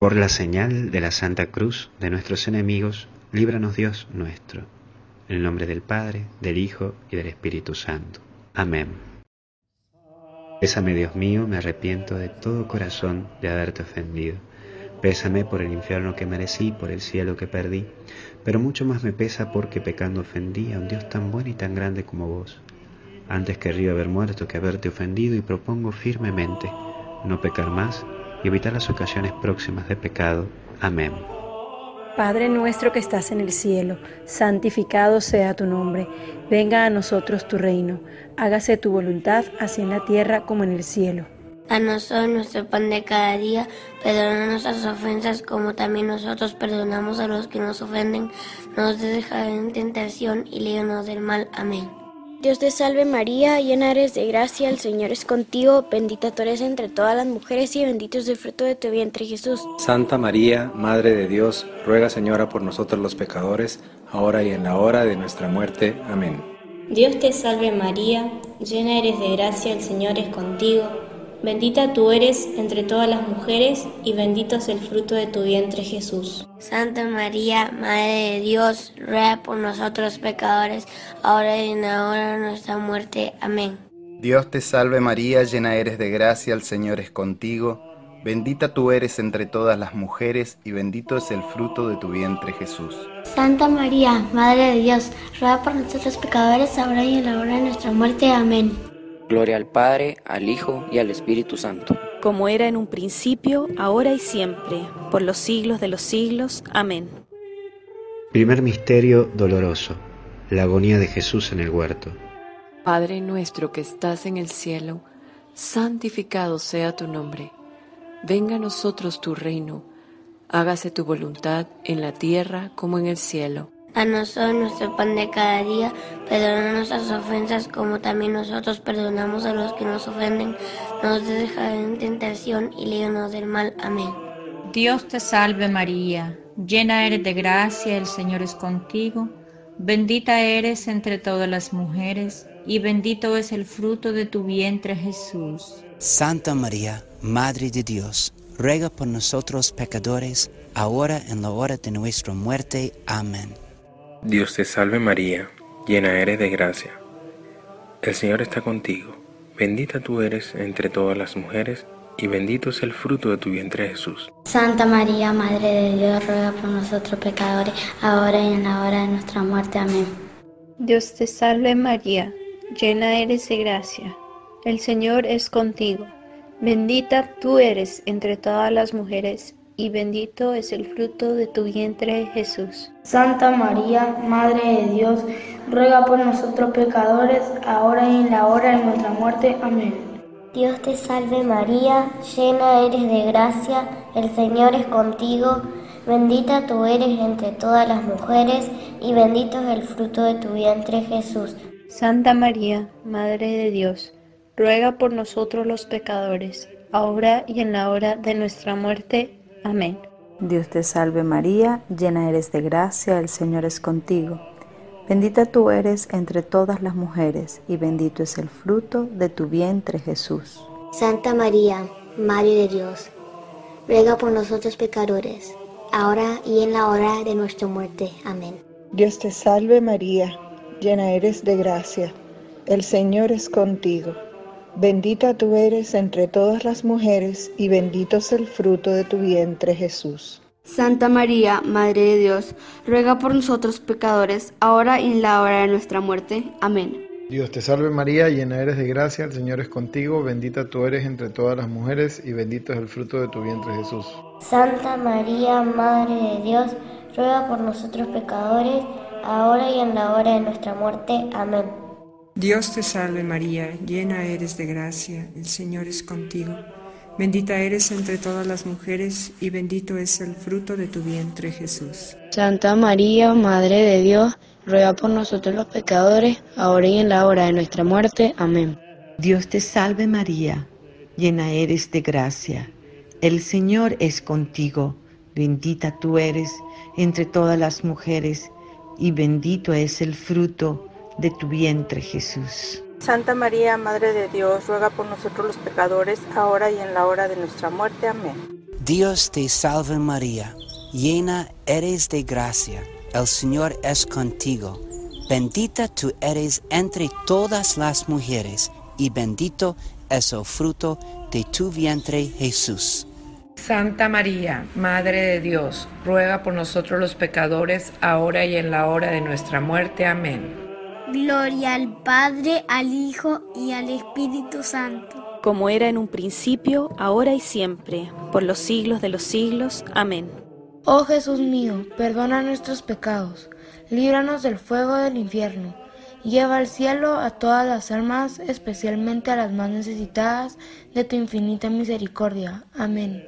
Por la señal de la Santa Cruz de nuestros enemigos, líbranos Dios nuestro. En el nombre del Padre, del Hijo y del Espíritu Santo. Amén. Pésame, Dios mío, me arrepiento de todo corazón de haberte ofendido. Pésame por el infierno que merecí, por el cielo que perdí, pero mucho más me pesa porque pecando ofendí a un Dios tan bueno y tan grande como vos. Antes querría haber muerto que haberte ofendido y propongo firmemente no pecar más y evitar las ocasiones próximas de pecado. Amén. Padre nuestro que estás en el cielo, santificado sea tu nombre. Venga a nosotros tu reino. Hágase tu voluntad, así en la tierra como en el cielo. Danos hoy nuestro pan de cada día, perdona nuestras ofensas como también nosotros perdonamos a los que nos ofenden. No nos dejes caer en tentación y líbranos del mal. Amén. Dios te salve María, llena eres de gracia, el Señor es contigo, bendita tú eres entre todas las mujeres y bendito es el fruto de tu vientre Jesús. Santa María, Madre de Dios, ruega Señora por nosotros los pecadores, ahora y en la hora de nuestra muerte. Amén. Dios te salve María, llena eres de gracia, el Señor es contigo, bendita tú eres entre todas las mujeres y bendito es el fruto de tu vientre Jesús. Santa María, Madre de Dios, ruega por nosotros pecadores, ahora y en la hora de nuestra muerte. Amén. Dios te salve María, llena eres de gracia, el Señor es contigo, bendita tú eres entre todas las mujeres y bendito es el fruto de tu vientre Jesús. Santa María, Madre de Dios, ruega por nosotros pecadores, ahora y en la hora de nuestra muerte. Amén. Gloria al Padre, al Hijo y al Espíritu Santo. Como era en un principio, ahora y siempre, por los siglos de los siglos. Amén. Primer misterio doloroso, la agonía de Jesús en el huerto. Padre nuestro que estás en el cielo, santificado sea tu nombre. Venga a nosotros tu reino. Hágase tu voluntad en la tierra como en el cielo. Danos hoy nuestro pan de cada día, perdona nuestras ofensas como también nosotros perdonamos a los que nos ofenden. No nos dejes caer en tentación y líbranos del mal. Amén. Dios te salve María, llena eres de gracia, el Señor es contigo, bendita eres entre todas las mujeres y bendito es el fruto de tu vientre Jesús. Santa María, Madre de Dios, ruega por nosotros pecadores, ahora en la hora de nuestra muerte. Amén. Dios te salve María, llena eres de gracia. El Señor está contigo, bendita tú eres entre todas las mujeres y bendito es el fruto de tu vientre Jesús. Santa María, Madre de Dios, ruega por nosotros pecadores, ahora y en la hora de nuestra muerte. Amén. Dios te salve María, llena eres de gracia. El Señor es contigo, bendita tú eres entre todas las mujeres y bendito es el fruto de tu vientre Jesús. Santa María, Madre de Dios, ruega por nosotros pecadores, ahora y en la hora de nuestra muerte. Amén. Dios te salve María, llena eres de gracia, el Señor es contigo, bendita tú eres entre todas las mujeres y bendito es el fruto de tu vientre Jesús. Santa María, Madre de Dios, ruega por nosotros los pecadores, ahora y en la hora de nuestra muerte. Amén. Dios te salve María, llena eres de gracia, el Señor es contigo. Bendita tú eres entre todas las mujeres y bendito es el fruto de tu vientre Jesús. Santa María, Madre de Dios, ruega por nosotros pecadores, ahora y en la hora de nuestra muerte. Amén. Dios te salve María, llena eres de gracia, el Señor es contigo. Bendita tú eres entre todas las mujeres y bendito es el fruto de tu vientre Jesús. Santa María, Madre de Dios, ruega por nosotros pecadores, ahora y en la hora de nuestra muerte. Amén. Dios te salve María, llena eres de gracia, el Señor es contigo, bendita tú eres entre todas las mujeres y bendito es el fruto de tu vientre Jesús. Santa María, Madre de Dios, ruega por nosotros pecadores, ahora y en la hora de nuestra muerte. Amén. Dios te salve María, llena eres de gracia, el Señor es contigo. Bendita eres entre todas las mujeres y bendito es el fruto de tu vientre Jesús. Santa María, Madre de Dios, ruega por nosotros los pecadores, ahora y en la hora de nuestra muerte. Amén. Dios te salve María, llena eres de gracia, el Señor es contigo. Bendita tú eres entre todas las mujeres y bendito es el fruto de tu vientre Jesús. Santa María, Madre de Dios, ruega por nosotros los pecadores, ahora y en la hora de nuestra muerte. Amén. Dios te salve María, llena eres de gracia, el Señor es contigo. Bendita tú eres entre todas las mujeres, y bendito es el fruto de tu vientre Jesús. Santa María, Madre de Dios, ruega por nosotros los pecadores, ahora y en la hora de nuestra muerte. Amén. Gloria al Padre, al Hijo y al Espíritu Santo. Como era en un principio, ahora y siempre, por los siglos de los siglos. Amén. Oh Jesús mío, perdona nuestros pecados, líbranos del fuego del infierno, lleva al cielo a todas las almas, especialmente a las más necesitadas de tu infinita misericordia. Amén.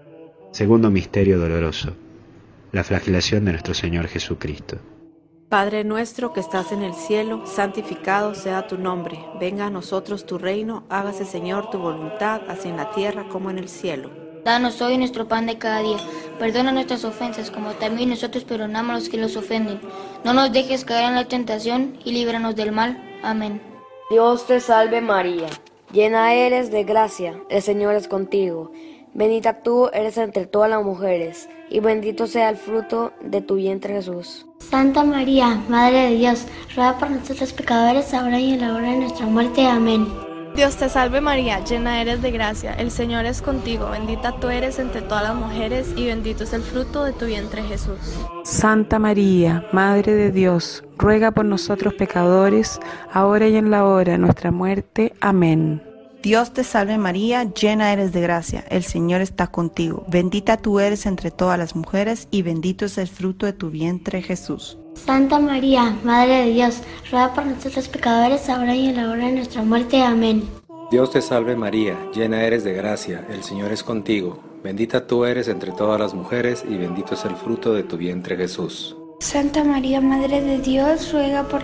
Segundo misterio doloroso, la flagelación de nuestro Señor Jesucristo. Padre nuestro que estás en el cielo, santificado sea tu nombre. Venga a nosotros tu reino, hágase Señor tu voluntad, así en la tierra como en el cielo. Danos hoy nuestro pan de cada día. Perdona nuestras ofensas, como también nosotros perdonamos a los que nos ofenden. No nos dejes caer en la tentación y líbranos del mal. Amén. Dios te salve María, llena eres de gracia, el Señor es contigo. Bendita tú eres entre todas las mujeres, y bendito sea el fruto de tu vientre Jesús. Santa María, Madre de Dios, ruega por nosotros pecadores, ahora y en la hora de nuestra muerte. Amén. Dios te salve María, llena eres de gracia, el Señor es contigo, bendita tú eres entre todas las mujeres y bendito es el fruto de tu vientre Jesús. Santa María, Madre de Dios, ruega por nosotros pecadores, ahora y en la hora de nuestra muerte. Amén. Dios te salve María, llena eres de gracia, el Señor está contigo, bendita tú eres entre todas las mujeres y bendito es el fruto de tu vientre Jesús. Santa María, Madre de Dios, ruega por nosotros pecadores, ahora y en la hora de nuestra muerte. Amén. Dios te salve María, llena eres de gracia, el Señor es contigo, bendita tú eres entre todas las mujeres y bendito es el fruto de tu vientre Jesús. Santa María, Madre de Dios, ruega por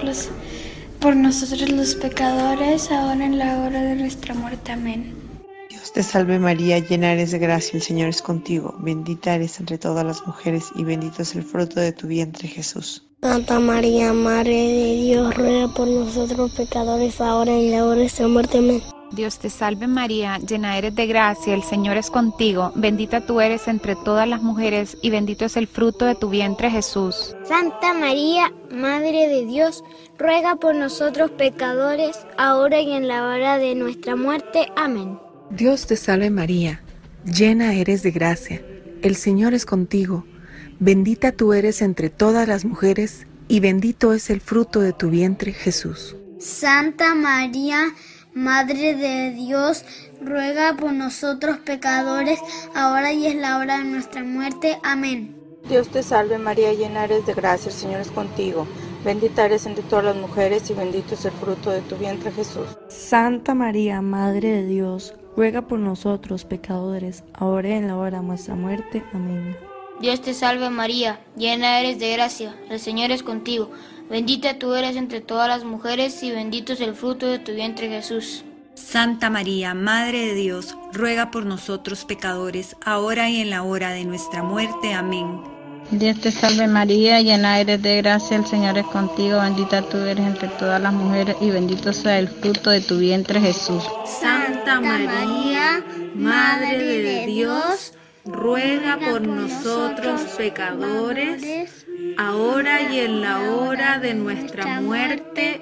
nosotros los pecadores, ahora en la hora de nuestra muerte. Amén. Dios te salve María, llena eres de gracia, el Señor es contigo, bendita eres entre todas las mujeres y bendito es el fruto de tu vientre Jesús. Santa María, Madre de Dios, ruega por nosotros pecadores, ahora y en la hora de nuestra muerte. Amén. Dios te salve María, llena eres de gracia, el Señor es contigo, bendita tú eres entre todas las mujeres y bendito es el fruto de tu vientre Jesús. Santa María, Madre de Dios, ruega por nosotros pecadores, ahora y en la hora de nuestra muerte. Amén. Dios te salve María, llena eres de gracia, el Señor es contigo, bendita tú eres entre todas las mujeres y bendito es el fruto de tu vientre Jesús. Santa María, Madre de Dios, ruega por nosotros pecadores, ahora y en la hora de nuestra muerte. Amén. Dios te salve María, llena eres de gracia, el Señor es contigo, bendita eres entre todas las mujeres y bendito es el fruto de tu vientre Jesús. Santa María, Madre de Dios, ruega por nosotros pecadores, ahora y en la hora de nuestra muerte. Amén. Dios te salve María, llena eres de gracia, el Señor es contigo. Bendita tú eres entre todas las mujeres y bendito es el fruto de tu vientre Jesús. Santa María, Madre de Dios, ruega por nosotros pecadores, ahora y en la hora de nuestra muerte. Amén. Dios te salve María, llena eres de gracia, el Señor es contigo, bendita tú eres entre todas las mujeres y bendito sea el fruto de tu vientre Jesús. Santa María, Madre de Dios, ruega por nosotros pecadores, ahora y en la hora de nuestra muerte.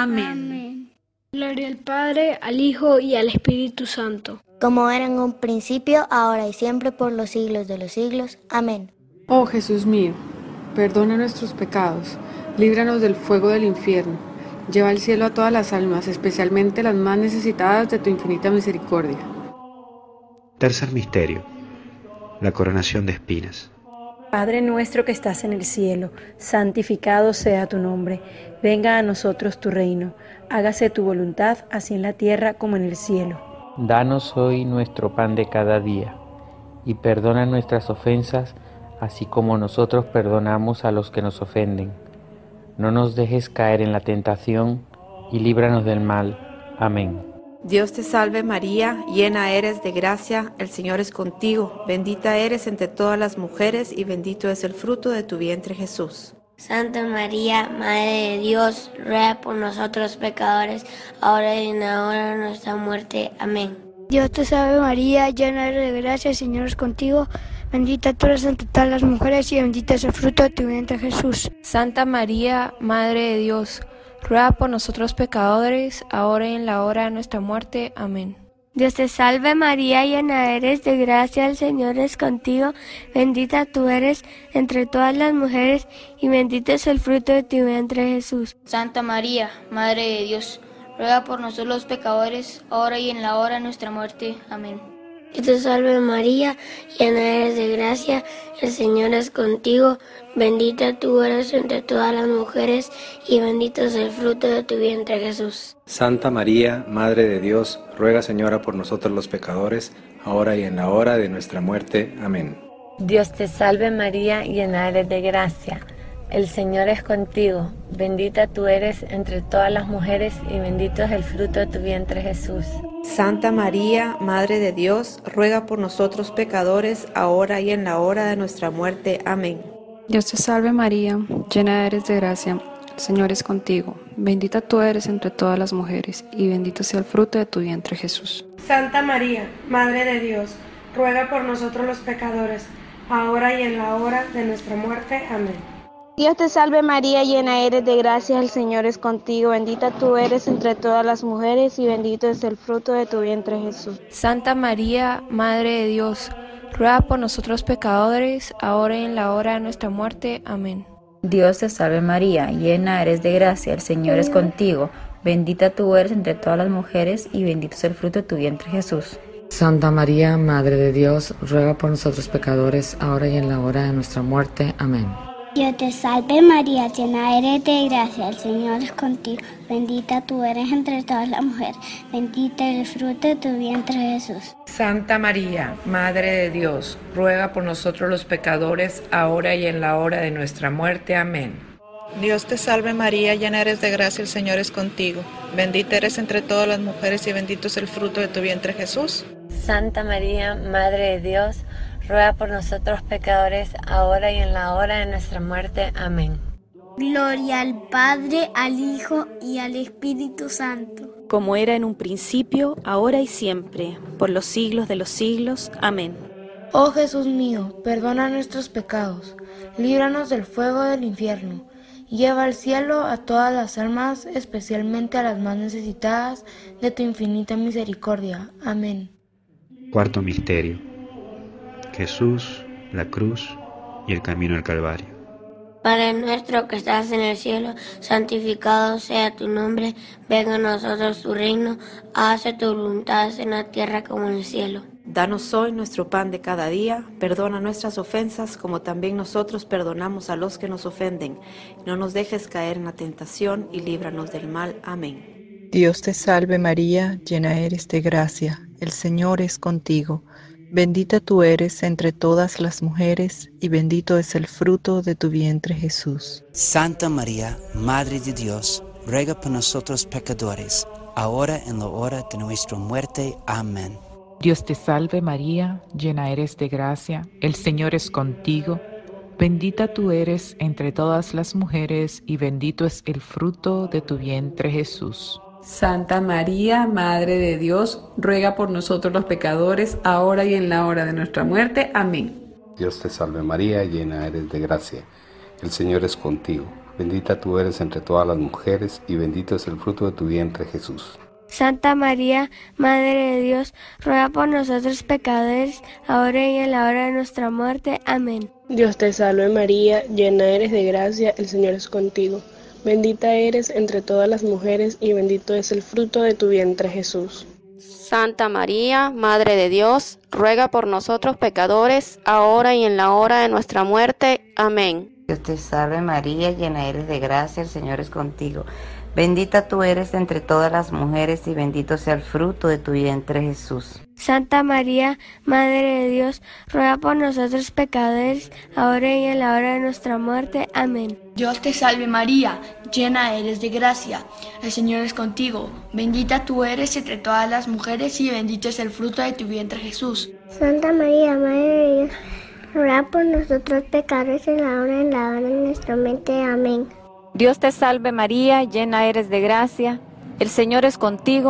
Amén. Gloria al Padre, al Hijo y al Espíritu Santo. Como era en un principio, ahora y siempre, por los siglos de los siglos. Amén. Oh Jesús mío, perdona nuestros pecados, líbranos del fuego del infierno, lleva al cielo a todas las almas, especialmente las más necesitadas de tu infinita misericordia. Tercer misterio, la coronación de espinas. Padre nuestro que estás en el cielo, santificado sea tu nombre. Venga a nosotros tu reino. Hágase tu voluntad, así en la tierra como en el cielo. Danos hoy nuestro pan de cada día, y perdona nuestras ofensas, así como nosotros perdonamos a los que nos ofenden. No nos dejes caer en la tentación, y líbranos del mal. Amén. Dios te salve María, llena eres de gracia, el Señor es contigo, bendita eres entre todas las mujeres y bendito es el fruto de tu vientre Jesús. Santa María, Madre de Dios, ruega por nosotros pecadores, ahora y en la hora de nuestra muerte. Amén. Dios te salve María, llena eres de gracia, el Señor es contigo. Bendita tú eres entre todas las mujeres y bendito es el fruto de tu vientre Jesús. Santa María, Madre de Dios, ruega por nosotros pecadores, ahora y en la hora de nuestra muerte. Amén. Dios te salve María, llena eres de gracia, el Señor es contigo. Bendita tú eres entre todas las mujeres y bendito es el fruto de tu vientre Jesús. Santa María, Madre de Dios, ruega por nosotros los pecadores, ahora y en la hora de nuestra muerte. Amén. Dios te salve María, llena eres de gracia, el Señor es contigo, bendita tú eres entre todas las mujeres y bendito es el fruto de tu vientre Jesús. Santa María, Madre de Dios, ruega Señora por nosotros los pecadores, ahora y en la hora de nuestra muerte. Amén. Dios te salve María, llena eres de gracia, el Señor es contigo, bendita tú eres entre todas las mujeres y bendito es el fruto de tu vientre Jesús. Santa María, Madre de Dios, ruega por nosotros pecadores, ahora y en la hora de nuestra muerte. Amén. Dios te salve María, llena eres de gracia, el Señor es contigo, bendita tú eres entre todas las mujeres, y bendito sea el fruto de tu vientre Jesús. Santa María, Madre de Dios, ruega por nosotros los pecadores, ahora y en la hora de nuestra muerte. Amén. Dios te salve María, llena eres de gracia, el Señor es contigo, bendita tú eres entre todas las mujeres y bendito es el fruto de tu vientre Jesús. Santa María, Madre de Dios, ruega por nosotros pecadores, ahora y en la hora de nuestra muerte. Amén. Dios te salve María, llena eres de gracia, el Señor es contigo, bendita tú eres entre todas las mujeres y bendito es el fruto de tu vientre Jesús. Santa María, Madre de Dios, ruega por nosotros pecadores, ahora y en la hora de nuestra muerte. Amén. Dios te salve María, llena eres de gracia, el Señor es contigo, bendita tú eres entre todas las mujeres, bendito es el fruto de tu vientre Jesús. Santa María, Madre de Dios, ruega por nosotros los pecadores, ahora y en la hora de nuestra muerte. Amén. Dios te salve María, llena eres de gracia, el Señor es contigo, bendita eres entre todas las mujeres y bendito es el fruto de tu vientre Jesús. Santa María, Madre de Dios, ruega por nosotros pecadores, ahora y en la hora de nuestra muerte. Amén. Gloria al Padre, al Hijo y al Espíritu Santo. Como era en un principio, ahora y siempre, por los siglos de los siglos. Amén. Oh Jesús mío, perdona nuestros pecados, líbranos del fuego del infierno, lleva al cielo a todas las almas, especialmente a las más necesitadas de tu infinita misericordia. Amén. Cuarto misterio: Jesús, la cruz y el camino al Calvario. Padre nuestro que estás en el cielo, santificado sea tu nombre, venga a nosotros tu reino, hágase tu voluntad en la tierra como en el cielo. Danos hoy nuestro pan de cada día, perdona nuestras ofensas como también nosotros perdonamos a los que nos ofenden. No nos dejes caer en la tentación y líbranos del mal. Amén. Dios te salve María, llena eres de gracia, el Señor es contigo. Bendita tú eres entre todas las mujeres y bendito es el fruto de tu vientre Jesús. Santa María, Madre de Dios, ruega por nosotros pecadores, ahora en la hora de nuestra muerte. Amén. Dios te salve María, llena eres de gracia, el Señor es contigo. Bendita tú eres entre todas las mujeres y bendito es el fruto de tu vientre Jesús. Santa María, Madre de Dios, ruega por nosotros los pecadores, ahora y en la hora de nuestra muerte. Amén. Dios te salve María, llena eres de gracia, el Señor es contigo. Bendita tú eres entre todas las mujeres y bendito es el fruto de tu vientre Jesús. Santa María, Madre de Dios, ruega por nosotros pecadores, ahora y en la hora de nuestra muerte. Amén. Dios te salve María, llena eres de gracia, el Señor es contigo. Bendita eres entre todas las mujeres y bendito es el fruto de tu vientre Jesús. Santa María, Madre de Dios, ruega por nosotros pecadores, ahora y en la hora de nuestra muerte. Amén. Dios te salve María, llena eres de gracia, el Señor es contigo. Bendita tú eres entre todas las mujeres y bendito sea el fruto de tu vientre Jesús. Santa María, Madre de Dios, ruega por nosotros pecadores, ahora y en la hora de nuestra muerte. Amén. Dios te salve María, llena eres de gracia, el Señor es contigo. Bendita tú eres entre todas las mujeres y bendito es el fruto de tu vientre Jesús. Santa María, Madre de Dios, ruega por nosotros pecadores en la hora de nuestra muerte. Amén. Dios te salve María, llena eres de gracia, el Señor es contigo.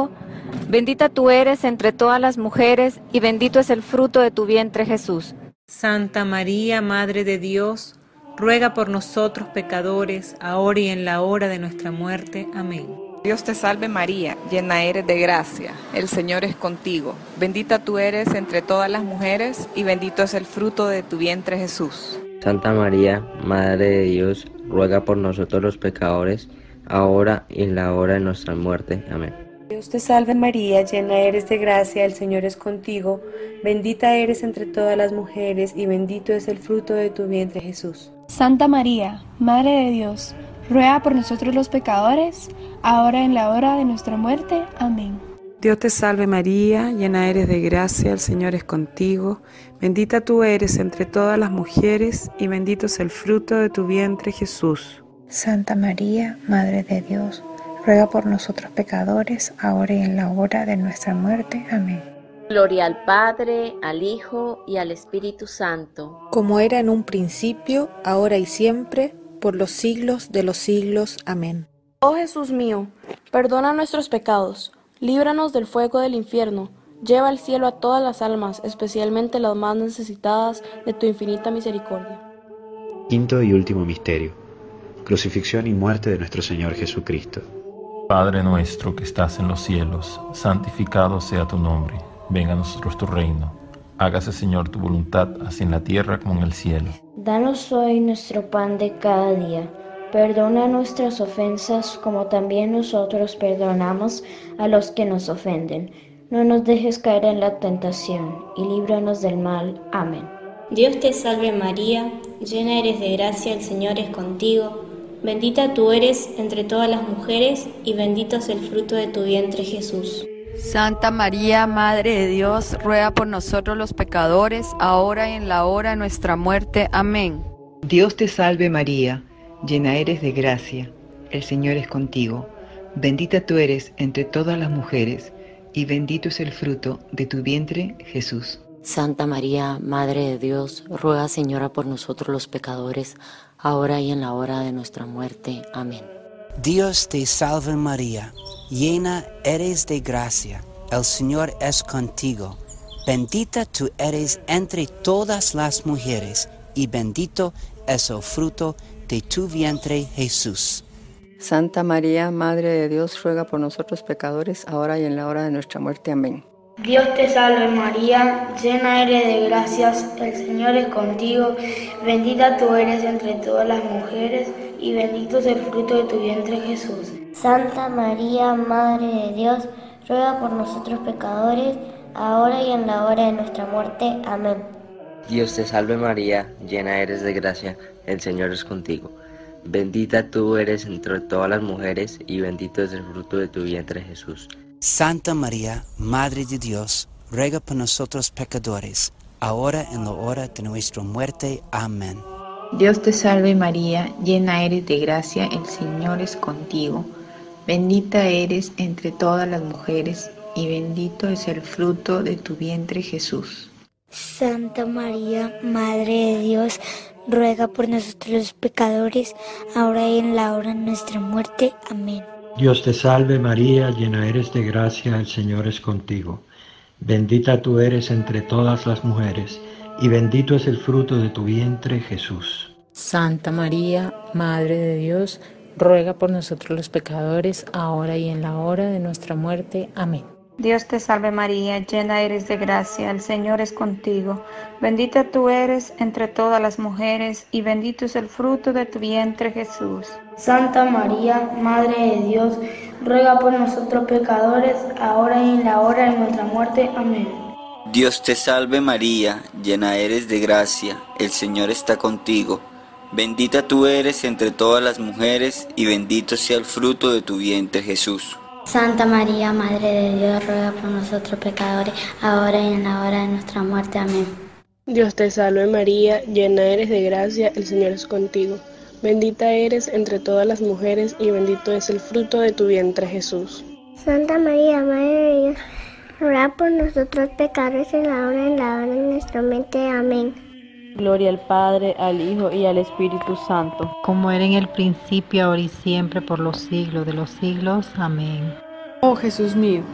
Bendita tú eres entre todas las mujeres, y bendito es el fruto de tu vientre, Jesús. Santa María, Madre de Dios, ruega por nosotros pecadores, ahora y en la hora de nuestra muerte. Amén. Dios te salve María, llena eres de gracia, el Señor es contigo. Bendita tú eres entre todas las mujeres, y bendito es el fruto de tu vientre, Jesús. Santa María, Madre de Dios, ruega por nosotros los pecadores, ahora y en la hora de nuestra muerte. Amén. Dios te salve María, llena eres de gracia, el Señor es contigo. Bendita eres entre todas las mujeres, y bendito es el fruto de tu vientre, Jesús. Santa María, Madre de Dios, ruega por nosotros los pecadores, ahora y en la hora de nuestra muerte. Amén. Dios te salve María, llena eres de gracia, el Señor es contigo. Bendita tú eres entre todas las mujeres, y bendito es el fruto de tu vientre, Jesús. Santa María, Madre de Dios, ruega por nosotros pecadores, ahora y en la hora de nuestra muerte. Amén. Gloria al Padre, al Hijo y al Espíritu Santo. Como era en un principio, ahora y siempre, por los siglos de los siglos. Amén. Oh Jesús mío, perdona nuestros pecados, líbranos del fuego del infierno, lleva al cielo a todas las almas, especialmente las más necesitadas de tu infinita misericordia. Quinto y último misterio: crucifixión y muerte de nuestro Señor Jesucristo. Padre nuestro que estás en los cielos, santificado sea tu nombre. Venga a nosotros tu reino. Hágase, Señor, tu voluntad, así en la tierra como en el cielo. Danos hoy nuestro pan de cada día. Perdona nuestras ofensas, como también nosotros perdonamos a los que nos ofenden. No nos dejes caer en la tentación, y líbranos del mal. Amén. Dios te salve María, llena eres de gracia, el Señor es contigo. Bendita tú eres entre todas las mujeres, y bendito es el fruto de tu vientre, Jesús. Santa María, Madre de Dios, ruega por nosotros los pecadores, ahora y en la hora de nuestra muerte. Amén. Dios te salve María, llena eres de gracia, el Señor es contigo. Bendita tú eres entre todas las mujeres, y bendito es el fruto de tu vientre, Jesús. Santa María, Madre de Dios, ruega, Señora, por nosotros los pecadores, ahora y en la hora de nuestra muerte. Amén. Dios te salve María, llena eres de gracia, el Señor es contigo. Bendita tú eres entre todas las mujeres, y bendito es el fruto de tu vientre, Jesús. Santa María, Madre de Dios, ruega por nosotros pecadores, ahora y en la hora de nuestra muerte. Amén. Dios te salve María, llena eres de gracias, el Señor es contigo. Bendita tú eres entre todas las mujeres, y bendito es el fruto de tu vientre, Jesús. Santa María, Madre de Dios, ruega por nosotros pecadores, ahora y en la hora de nuestra muerte. Amén. Dios te salve María, llena eres de gracia, el Señor es contigo. Bendita tú eres entre todas las mujeres, y bendito es el fruto de tu vientre, Jesús. Santa María, Madre de Dios, ruega por nosotros pecadores, ahora en la hora de nuestra muerte. Amén. Dios te salve María, llena eres de gracia, el Señor es contigo. Bendita eres entre todas las mujeres, y bendito es el fruto de tu vientre, Jesús. Santa María, Madre de Dios, ruega por nosotros los pecadores, ahora y en la hora de nuestra muerte. Amén. Dios te salve María, llena eres de gracia, el Señor es contigo. Bendita tú eres entre todas las mujeres, y bendito es el fruto de tu vientre, Jesús. Santa María, Madre de Dios, ruega por nosotros los pecadores, ahora y en la hora de nuestra muerte. Amén. Dios te salve María, llena eres de gracia, el Señor es contigo. Bendita tú eres entre todas las mujeres, y bendito es el fruto de tu vientre, Jesús. Santa María, Madre de Dios, ruega por nosotros pecadores, ahora y en la hora de nuestra muerte. Amén. Dios te salve María, llena eres de gracia, el Señor está contigo. Bendita tú eres entre todas las mujeres, y bendito sea el fruto de tu vientre, Jesús. Santa María, Madre de Dios, ruega por nosotros pecadores, ahora y en la hora de nuestra muerte. Amén. Dios te salve María, llena eres de gracia, el Señor es contigo. Bendita eres entre todas las mujeres, y bendito es el fruto de tu vientre, Jesús. Santa María, Madre de Dios, ruega por nosotros pecadores, en la hora de nuestra muerte. Amén. Gloria al Padre, al Hijo y al Espíritu Santo. Como era en el principio, ahora y siempre, por los siglos de los siglos. Amén. Oh Jesús mío,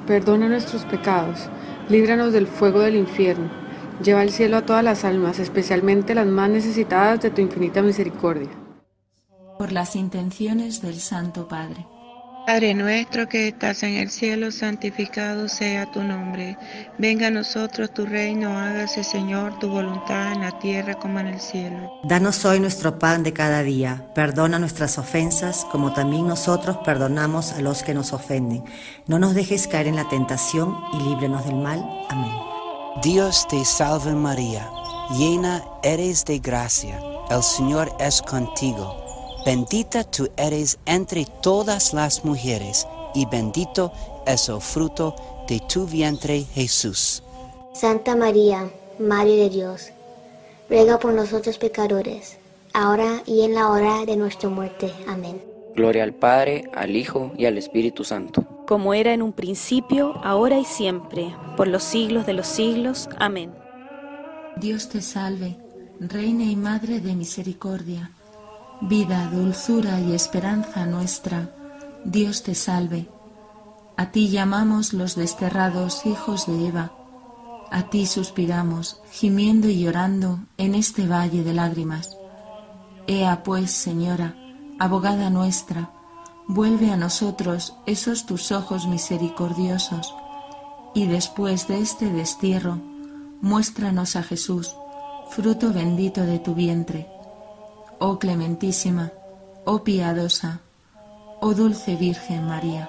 perdona nuestros pecados, líbranos del fuego del infierno, lleva al cielo a todas las almas, especialmente las más necesitadas de tu infinita misericordia. Por las intenciones del Santo Padre. Padre nuestro que estás en el cielo, santificado sea tu nombre. Venga a nosotros tu reino, hágase, Señor, tu voluntad en la tierra como en el cielo. Danos hoy nuestro pan de cada día. Perdona nuestras ofensas, como también nosotros perdonamos a los que nos ofenden. No nos dejes caer en la tentación y líbranos del mal. Amén. Dios te salve María, llena eres de gracia, el Señor es contigo. Bendita tú eres entre todas las mujeres, y bendito es el fruto de tu vientre, Jesús. Santa María, Madre de Dios, ruega por nosotros pecadores, ahora y en la hora de nuestra muerte. Amén. Gloria al Padre, al Hijo y al Espíritu Santo. Como era en un principio, ahora y siempre, por los siglos de los siglos. Amén. Dios te salve, Reina y Madre de misericordia, vida, dulzura y esperanza nuestra, Dios te salve. A ti llamamos los desterrados hijos de Eva, a ti suspiramos, gimiendo y llorando en este valle de lágrimas. Ea pues, Señora, abogada nuestra, vuelve a nosotros esos tus ojos misericordiosos, y después de este destierro, muéstranos a Jesús, fruto bendito de tu vientre. Oh clementísima, oh piadosa, oh dulce Virgen María.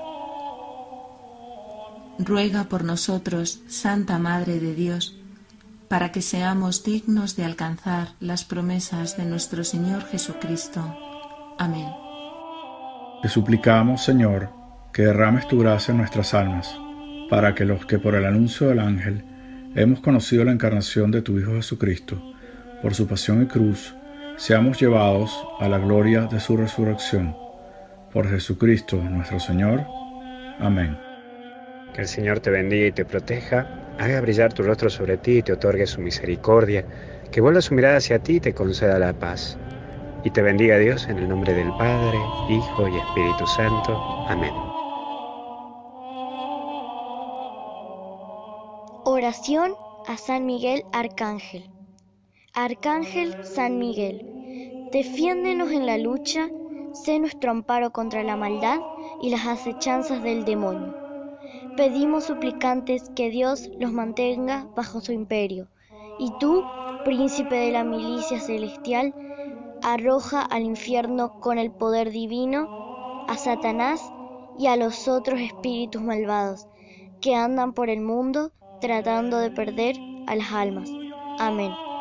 Ruega por nosotros, Santa Madre de Dios, para que seamos dignos de alcanzar las promesas de nuestro Señor Jesucristo. Amén. Te suplicamos, Señor, que derrames tu gracia en nuestras almas, para que los que por el anuncio del ángel hemos conocido la encarnación de tu Hijo Jesucristo, por su pasión y cruz, seamos llevados a la gloria de su resurrección. Por Jesucristo nuestro Señor. Amén. Que el Señor te bendiga y te proteja, haga brillar tu rostro sobre ti y te otorgue su misericordia, que vuelva su mirada hacia ti y te conceda la paz. Y te bendiga Dios en el nombre del Padre, Hijo y Espíritu Santo. Amén. Oración a San Miguel Arcángel. Arcángel San Miguel, defiéndenos en la lucha, sé nuestro amparo contra la maldad y las acechanzas del demonio. Pedimos suplicantes que Dios los mantenga bajo su imperio, y tú, príncipe de la milicia celestial, arroja al infierno con el poder divino a Satanás y a los otros espíritus malvados que andan por el mundo tratando de perder a las almas. Amén.